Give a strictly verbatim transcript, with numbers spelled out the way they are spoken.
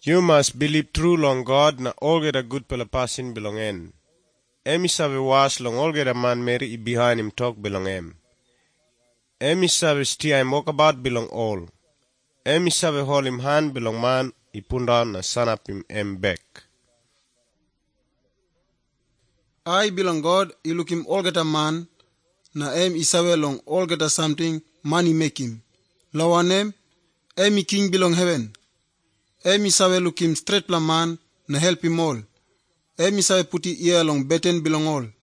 You must believe true long God na olgeta good pela pasin belong en. Emi sabe was long olgeta man meri I behind him talk belong em. Emi sabe stia him walk about belong all. Emi sabe hold him hand belong man I punda na sanap him em back. I belong God I look him olgeta man na em isawe long olgeta something money make him. Lower name emi king belong heaven. Emi sawe look him straight la man na help him all. Emi sawe puti ear long beten belong all.